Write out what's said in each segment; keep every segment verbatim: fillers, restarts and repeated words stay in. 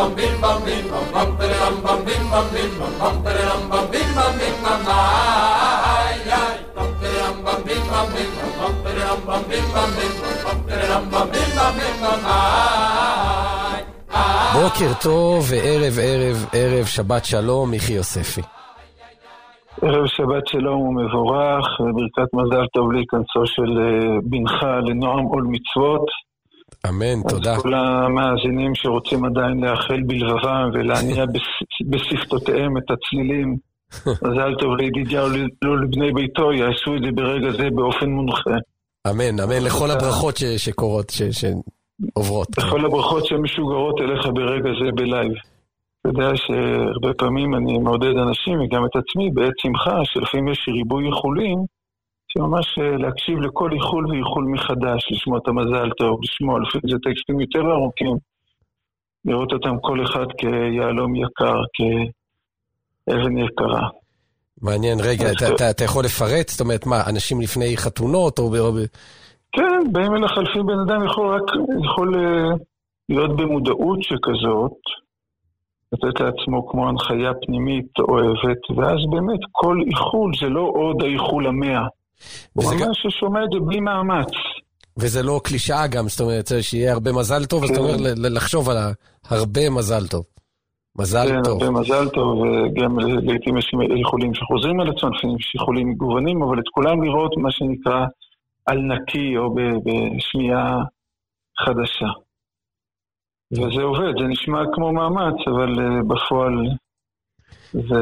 בוקר טוב וערב ערב ערב שבת שלום, מיכי יוספי. ערב שבת שלום ומבורך, וברכת מזל טוב להיכנסו של בנך לנועם עול מצוות. אמן, תודה. אז כל המאזינים שרוצים עדיין לאחל בלבבם ולהניע בשפתותיהם את הצלילים, מזל טוב לידידיה ולא לבני ביתו, יעשו את זה ברגע זה באופן מונחה. אמן, אמן לכל הברכות שקורות, שעוברות. לכל הברכות שמשוגרות אליך ברגע זה בלייב. אתה יודע שהרבה פעמים אני מעודד אנשים, וגם את עצמי, בעת שמחה, שלפעמים יש ריבוי איחולים, שממש להקשיב לכל איחול ואיחול מחדש, לשמוע את המזל טוב, לשמוע, לפעמים זה טקסטים יותר ארוכים, לראות אותם כל אחד כיעלום יקר, כאבן יקרה. מעניין, רגע, אתה, אתה, אתה יכול לפרט? זאת אומרת, מה, אנשים לפני חתונות או... כן, באים אלה חלפים בן אדם יכול רק, יכול להיות במודעות שכזאת, לתת לעצמו כמו הנחיה פנימית אוהבת, ואז באמת כל איחול זה לא עוד האיחול המאה. הוא ממש ששומע את זה בלי מאמץ. וזה לא קלישאה גם, זאת אומרת, שיהיה הרבה מזל טוב, זאת אומרת לחשוב על הרבה מזל טוב. מזל טוב. כן, הרבה מזל טוב, וגם לעתים יש איחולים שחוזרים על עצמם, יש איחולים מגוונים, אבל את כולם לראות מה שנקרא על נקי או בשמיעה חדשה. וזה עובד, זה נשמע כמו מאמץ, אבל uh, בפועל זה...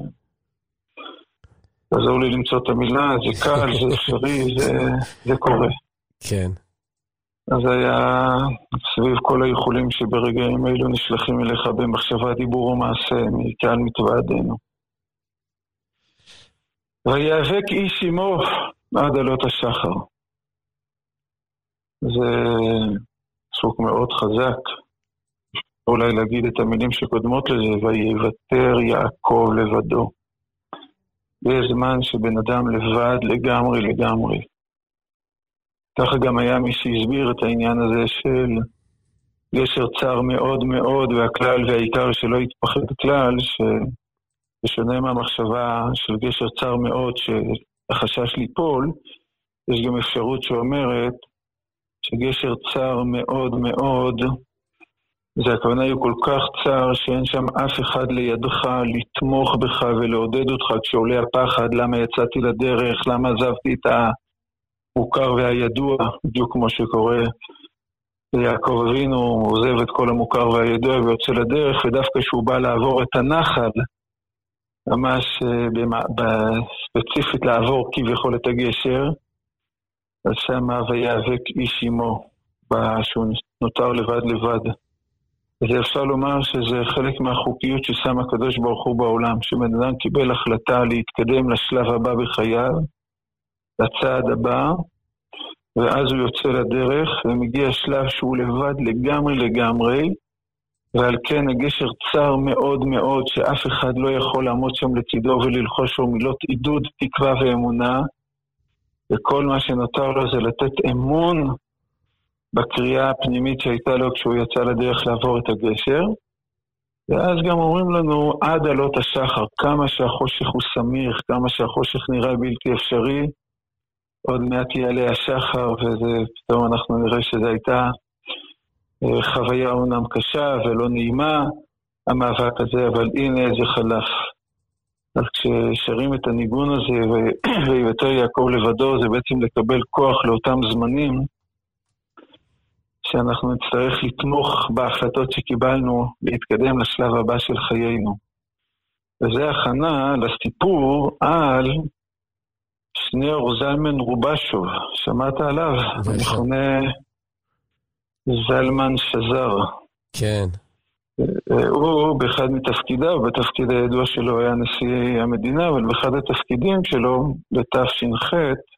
תעזור לי למצוא את המילה, זה קל, זה אפשרי, זה, זה קורה. כן. אז היה סביב כל האיחולים שברגעים אלו נשלחים אליך במחשבה, דיבור ומעשה, מקהל מתוועדנו. ויאבק איש עמו עד עלות השחר. זה סוג מאוד חזק. אולי להגיד את המילים שקודמות לזה, ויוותר יעקב לבדו. זה זמן שבן אדם לבד לגמרי לגמרי. ככה גם היה מי שהסביר את העניין הזה של גשר צר מאוד מאוד, והכלל והעיקר שלא יתפחד כלל, שבשונה מהמחשבה של גשר צר מאוד שהחשש ליפול, יש גם אפשרות שאומרת שגשר צר מאוד מאוד, זה הכוונה היא כל כך צר שאין שם אף אחד לידך לתמוך בך ולעודד אותך כשעולה הפחד, למה יצאתי לדרך, למה עזבתי את המוכר והידוע, בדיוק כמו שקורה ליעקב אבינו, הוא עוזב את כל המוכר והידוע ויוצא לדרך, ודווקא שהוא בא לעבור את הנחל, ממש ספציפית לעבור כביכול את הגשר, אז שם ויאבק איש עמו, שהוא נותר לבד לבד. אז אפשר לומר שזה חלק מהחוקיות ששם הקדוש ברוך הוא בעולם, שבן אדם קיבל החלטה להתקדם לשלב הבא בחייו, לצעד הבא, ואז הוא יוצא לדרך, ומגיע שלב שהוא לבד לגמרי לגמרי, ועל כן הגשר צר מאוד מאוד, שאף אחד לא יכול לעמוד שם לצידו וללחוש לו מילות עידוד, תקווה ואמונה, וכל מה שנותר לו זה לתת אמון, בקריאה הפנימית שהייתה לו כשהוא יצא לדרך לעבור את הגשר. ואז גם אומרים לנו עד עלות השחר, כמה שהחושך הוא סמיך, כמה שהחושך נראה בלתי אפשרי, עוד מעט יעלה השחר, ופתאום אנחנו נראה שזו הייתה חוויה אומנם קשה ולא נעימה, המאבק הזה, אבל הנה זה חלף. אז כששרים את הניגון הזה, ויותר יעקב לבדו, זה בעצם לקבל כוח לאותם זמנים, שאנחנו נצטרך לתמוך בהחלטות שקיבלנו להתקדם לשלב הבא של חיינו. וזה הכנה לסיפור על שניאור זלמן רובשוב. שמעת עליו? מכונה זלמן שזר. כן. הוא באחד מתפקידיו, בתפקיד הידוע שלו היה נשיא המדינה, אבל באחד התפקידים שלו, בתש"ח,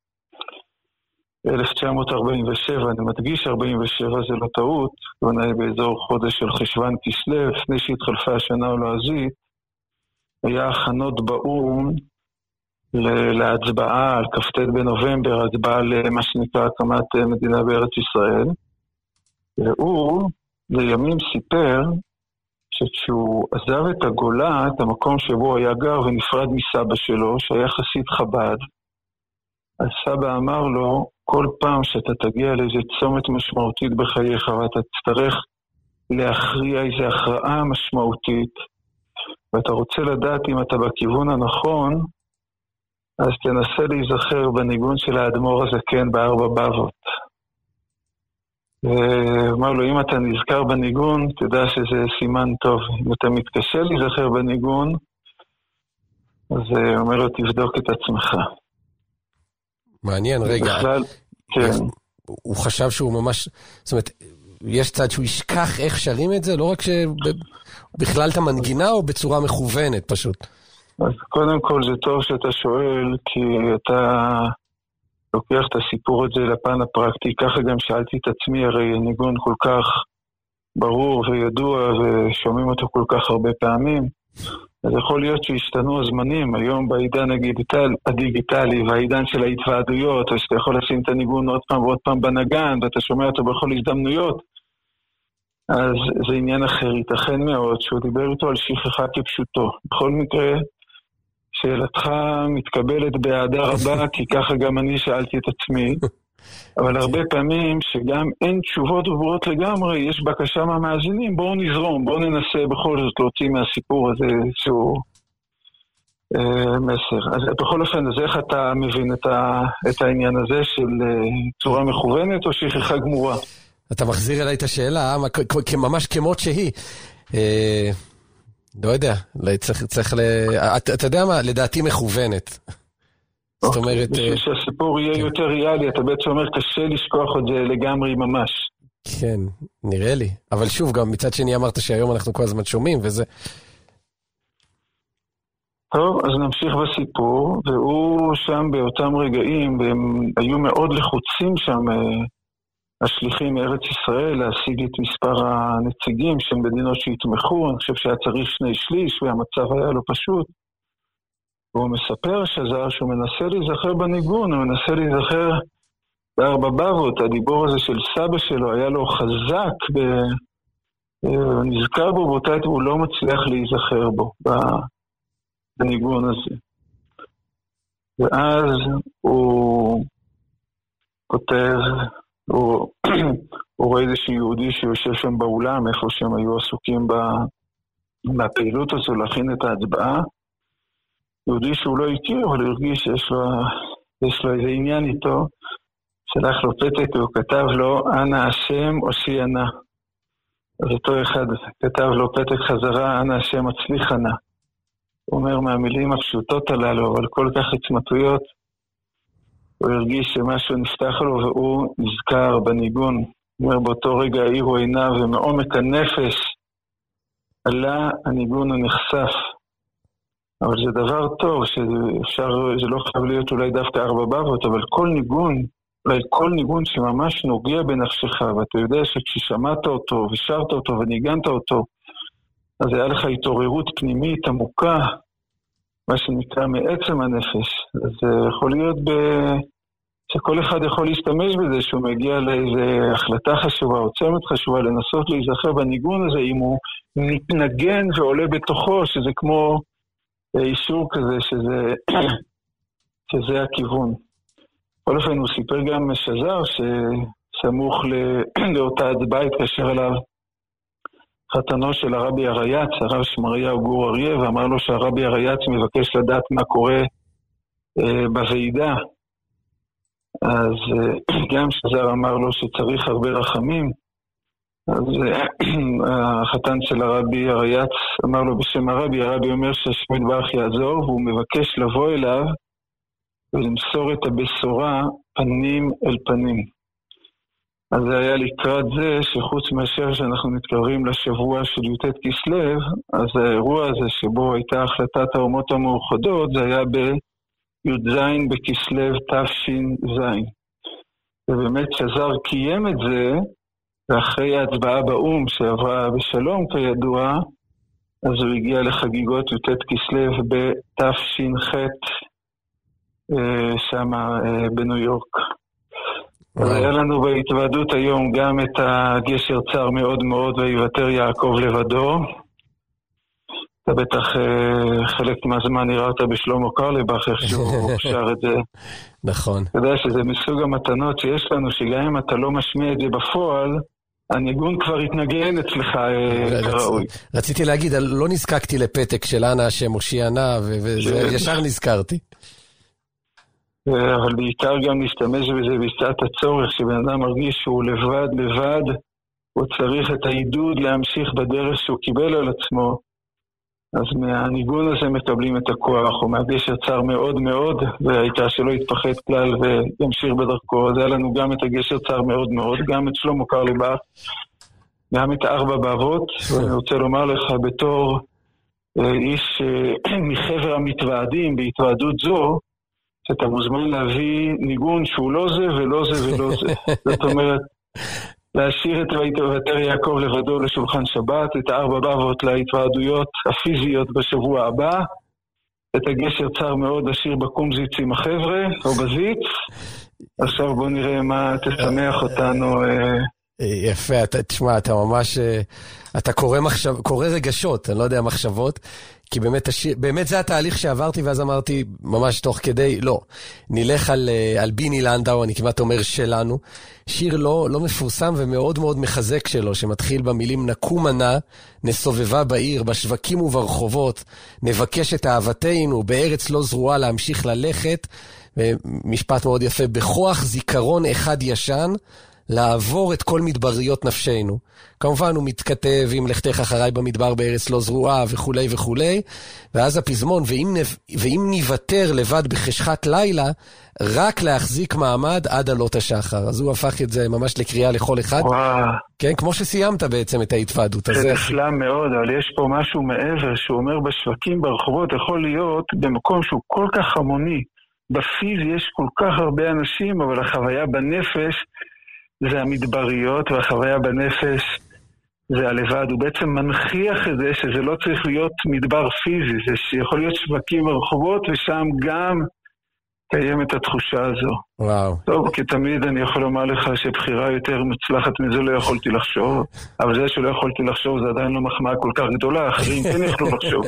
אלף תשע מאות ארבעים ושבע, אני מדגיש ארבעים ושבע, זה לא טעות, כלומר באזור חודש של חשוון כסלו, לפני שהתחלפה השנה הלועזית, היה הכנות באום להצבעה על כ"ט בנובמבר, הצבעה למה שנקרא הקמת מדינה בארץ ישראל, והוא לימים סיפר שכשהוא עזב את הגולה, את המקום שבו היה גר ונפרד מסבא שלו, שהיה חסיד חב"ד, אז סבא אמר לו, כל פעם שאתה תגיע לאיזה צומת משמעותית בחייך, ואתה תצטרך להכריע איזו הכרעה משמעותית, ואתה רוצה לדעת אם אתה בכיוון הנכון, אז תנסה להיזכר בניגון של האדמו"ר הזקן בארבע בבות. ואמר לו, אם אתה נזכר בניגון, תדע שזה סימן טוב. אם אתה מתקשה להיזכר בניגון, אז אומר לו, תבדוק את עצמך. מעניין, רגע. בכלל, כן. הוא חשב שהוא ממש, זאת אומרת, יש צד שהוא ישכח איך שרים את זה, לא רק שבכלל את המנגינה או בצורה מכוונת פשוט. אז קודם כל זה טוב שאתה שואל, כי אתה לוקח את הסיפור הזה לפן הפרקטי, ככה גם שאלתי את עצמי, הרי ניגון כל כך ברור וידוע ושומעים אותו כל כך הרבה פעמים, אז יכול להיות שהשתנו הזמנים, היום בעידן הדיגיטל, הדיגיטלי והעידן של ההתוועדויות, אז אתה יכול לשים את הניגון עוד פעם ועוד פעם בנגן, ואתה שומע אותו בכל הזדמנויות, אז זה עניין אחר, ייתכן מאוד שהוא דיבר איתו על שכחה כפשוטו. בכל מקרה, שאלתך מתקבלת באהדה רבה, כי ככה גם אני שאלתי את עצמי, אבל הרבה פעמים שגם אין תשובות ברורות לגמרי, יש בקשה מהמאזינים, בואו נזרום, בואו ננסה בכל זאת להוציא מהסיפור הזה שהוא אה, מסר. אז בכל אופן, אז איך אתה מבין את, ה, את העניין הזה של אה, צורה מכוונת או שכחה גמורה? אתה מחזיר אליי את השאלה, ממש כמות שהיא. אה... לא יודע, צריך, צריך ל... אתה, אתה יודע מה? לדעתי מכוונת. זאת אומרת... בשביל שהסיפור יהיה יותר ריאלי, אתה בעצם אומר, קשה לשכוח את זה לגמרי ממש. כן, נראה לי. אבל שוב, גם מצד שני אמרת שהיום אנחנו כל הזמן שומעים, וזה... טוב, אז נמשיך בסיפור, והוא שם באותם רגעים, והם היו מאוד לחוצים שם, השליחים מארץ ישראל, להשיג את מספר הנציגים של מדינות שהתמכו. אני חושב שהיה צריך שני שליש, והמצב היה לא פשוט. והוא מספר שזר שהוא מנסה להיזכר בניגון, הוא מנסה להיזכר בארבע בבות. הדיבור הזה של סבא שלו היה לו חזק, ב... נזכר בו באותה עת, הוא לא מצליח להיזכר בו, בניגון הזה. ואז הוא כותב, הוא, הוא רואה איזשהו יהודי שיושב שם באולם, איפה שהם היו עסוקים בפעילות הזו, להכין את ההצבעה. יהודי שהוא לא הכיר, אבל הוא הרגיש שיש לו, יש לו איזה עניין איתו, שלח לו פתק, והוא כתב לו, אנא השם הושיע נא. אז אותו אחד כתב לו פתק חזרה, אנא השם הצליחה נא. הוא אומר מהמילים הפשוטות הללו, אבל כל כך עצמתויות, הוא הרגיש שמשהו נפתח לו והוא נזכר בניגון. הוא אומר, באותו רגע העירו עיניו ומעומק הנפש עלה הניגון הנחשף. אבל זה דבר טוב, שאפשר, זה לא חייב להיות אולי דווקא ארבע בבות, אבל כל ניגון, אולי כל ניגון שממש נוגע בנפשך, ואתה יודע שכששמעת אותו ושרת אותו וניגנת אותו, אז היה לך התעוררות פנימית עמוקה, מה שנקרא מעצם הנפש. אז זה יכול להיות ב... שכל אחד יכול להשתמש בזה, שהוא מגיע לאיזו החלטה חשובה או צומת חשובה, לנסות להיזכר בניגון הזה, אם הוא מתנגן ועולה בתוכו, שזה כמו אישור כזה, שזה, שזה הכיוון. בכל אופן, הוא סיפר גם שזר, שסמוך לאותה הצבעה התקשר אליו חתנו של הרבי הרייץ, הרב שמריהו גור אריה, ואמר לו שהרבי הרייץ מבקש לדעת מה קורה אה, בוועידה. אז אה, גם שזר אמר לו שצריך הרבה רחמים, אז אה, החתן של הרבי הרייץ אמר לו בשם הרבי, הרבי אומר שהשם יתברך יעזור, והוא מבקש לבוא אליו ולמסור את הבשורה פנים אל פנים. אז זה היה לקראת זה שחוץ מאשר שאנחנו מתקרבים לשבוע של י"ט כסלו, אז האירוע הזה שבו הייתה החלטת האומות המאוחדות, זה היה בי"ז בכסלו תש"ז. ובאמת שזר קיים את זה, ואחרי ההצבעה באום שעברה בשלום כידוע, אז הוא הגיע לחגיגות י"ט כסלו בתש"ח שם בניו יורק. אז היה לנו בהתוועדות היום גם את הגשר צר מאוד מאוד, ויוותר יעקב לבדו, אתה בטח חלק מהזמן נראה אותה בשלמה קרליבך, איך שהוא שר את זה. נכון. אתה יודע שזה מסוג המתנות שיש לנו, שגם אם אתה לא משמיע את זה בפועל, הניגון כבר התנגן אצלך כראוי. רציתי להגיד, לא נזקקתי לפתק של אנה השם הושיע נא, וישר נזכרתי. אבל בעיקר גם להשתמש בזה בשעת הצורך, שבן אדם מרגיש שהוא לבד, לבד, הוא צריך את העידוד להמשיך בדרך שהוא קיבל על עצמו. אז מהניגון הזה מקבלים את הכוח, הוא מהגשר צר מאוד מאוד, והעיקר שלא יתפחד כלל וימשיך בדרכו. אז היה לנו גם את הגשר צר מאוד מאוד, גם את שלמה קרליבך, גם את ארבע באבות, ואני רוצה לומר לך בתור איש מחבר המתוועדים בהתוועדות זו, שאתה מוזמן להביא ניגון שהוא לא זה ולא זה ולא זה. זאת אומרת, להשאיר את ויתר יעקב לבדו לשולחן שבת, את הארבע באבות להתוועדויות הפיזיות בשבוע הבא, את הגשר צר מאוד לשיר בקומזיץ עם החבר'ה, או בזיץ. עכשיו בוא נראה מה תשמח אותנו. יפה, אתה, תשמע, אתה ממש, אתה קורא, מחשב, קורא רגשות, אני לא יודע מחשבות, כי באמת, באמת זה התהליך שעברתי, ואז אמרתי ממש תוך כדי, לא, נלך על, על ביני לנדאו, אני כמעט אומר שלנו, שיר לא, לא מפורסם ומאוד מאוד מחזק שלו, שמתחיל במילים נקום ענה, נסובבה בעיר, בשווקים וברחובות, נבקש את אהבתנו, בארץ לא זרועה להמשיך ללכת, ומשפט מאוד יפה, בכוח זיכרון אחד ישן, לעבור את כל מדבריות נפשנו. כמובן הוא מתכתב עם לכתך אחריי במדבר בארץ לא זרועה וכולי וכולי, ואז הפזמון, ואם, ואם ניוותר לבד בחשכת לילה, רק להחזיק מעמד עד עלות השחר. אז הוא הפך את זה ממש לקריאה לכל אחד. וואו. כן, כמו שסיימת בעצם את ההתוועדות. זה נפלא מאוד, אבל יש פה משהו מעבר, שהוא אומר בשווקים ברחובות, יכול להיות במקום שהוא כל כך המוני. בפיז יש כל כך הרבה אנשים, אבל החוויה בנפש, זה המדבריות, והחוויה בנפש זה הלבד. הוא בעצם מנחיח את זה שזה לא צריך להיות מדבר פיזי, זה שיכול להיות שווקים ברחובות, ושם גם קיימת התחושה הזו. וואו. טוב, כי תמיד אני יכול לומר לך שבחירה יותר מוצלחת מזה לא יכולתי לחשוב, אבל זה שלא יכולתי לחשוב זה עדיין לא מחמאה כל כך גדולה, אחרים כן יכלו לחשוב.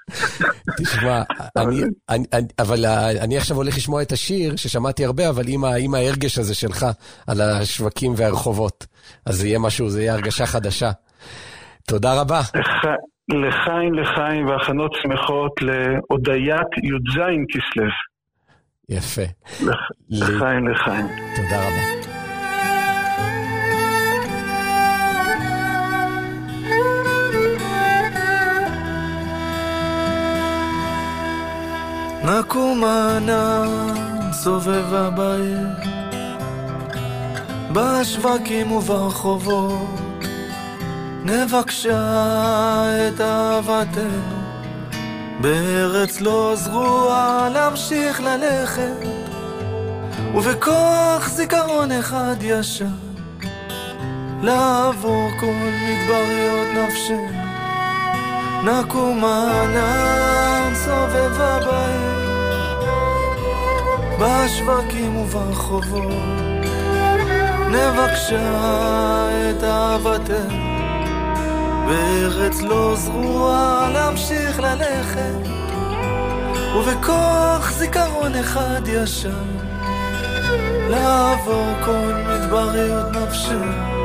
תשמע, אני, אני, אני, אבל אני עכשיו הולך לשמוע את השיר ששמעתי הרבה, אבל עם, עם ההרגש הזה שלך על השווקים והרחובות, אז זה יהיה משהו, זה יהיה הרגשה חדשה. תודה רבה. לח, לחיים, לחיים, והכנות שמחות להודיית י"ז כסלו. יפה. לח, לחיים, לחיים. תודה רבה. נקום ענן סובבה בעיר, בשווקים וברחובות, נבקשה את אהבתנו, בארץ לא זרועה להמשיך ללכת, ובכוח זיכרון אחד ישן, לעבור כל מדבריות נפשנו. נקום ענן סובבה בעיר, בשווקים וברחובות, נבקשה את אהבתנו, בארץ לא זרועה להמשיך ללכת, ובכוח זיכרון אחד ישן, לעבור כל מדבריות נפשנו.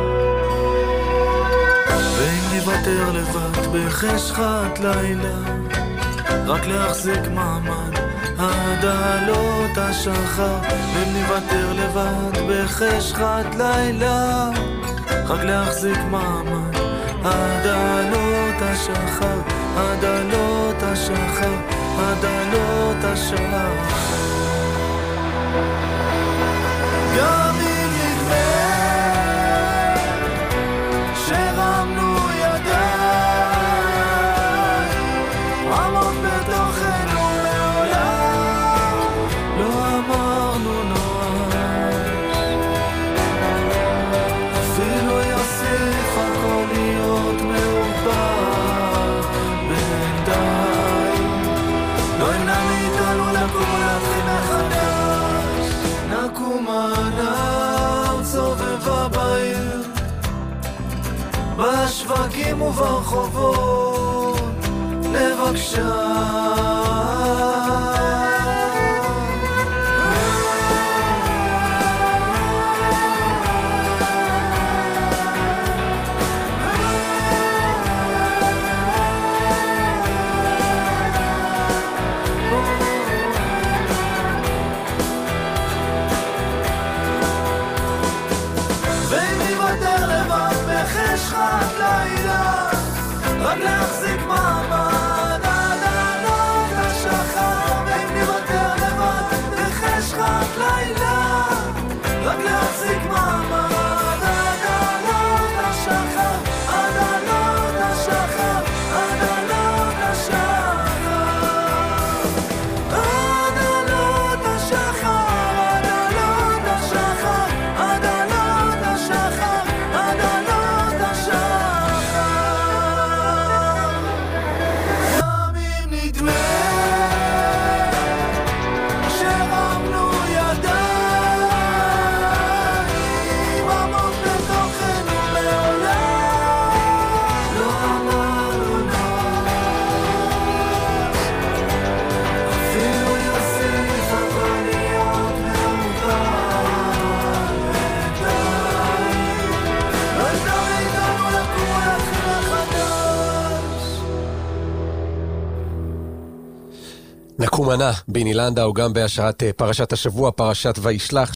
ואם נוותר לבד בחשכת לילה, רק להחזיק מעמד עד עלות השחר. ואם נוותר לבד בחשכת לילה, רק להחזיק מעמד עד עלות השחר, עד עלות השחר, עד עלות השחר. גם אם נדמה שרמנו בשווקים וברחובות, לבקשה. רק להחזיק מעמד עד עלות השחר, ואם נוותר לבד בחשכת לילה, רק להחזיק מעמד עד עלות השחר, עד עלות השחר, עד עלות השחר, עד עלות השחר, עד עלות השחר, עד עלות השחר, עד עלות השחר. נקום ענה, ביני לנדאו, גם בהשראת פרשת השבוע, פרשת וישלח,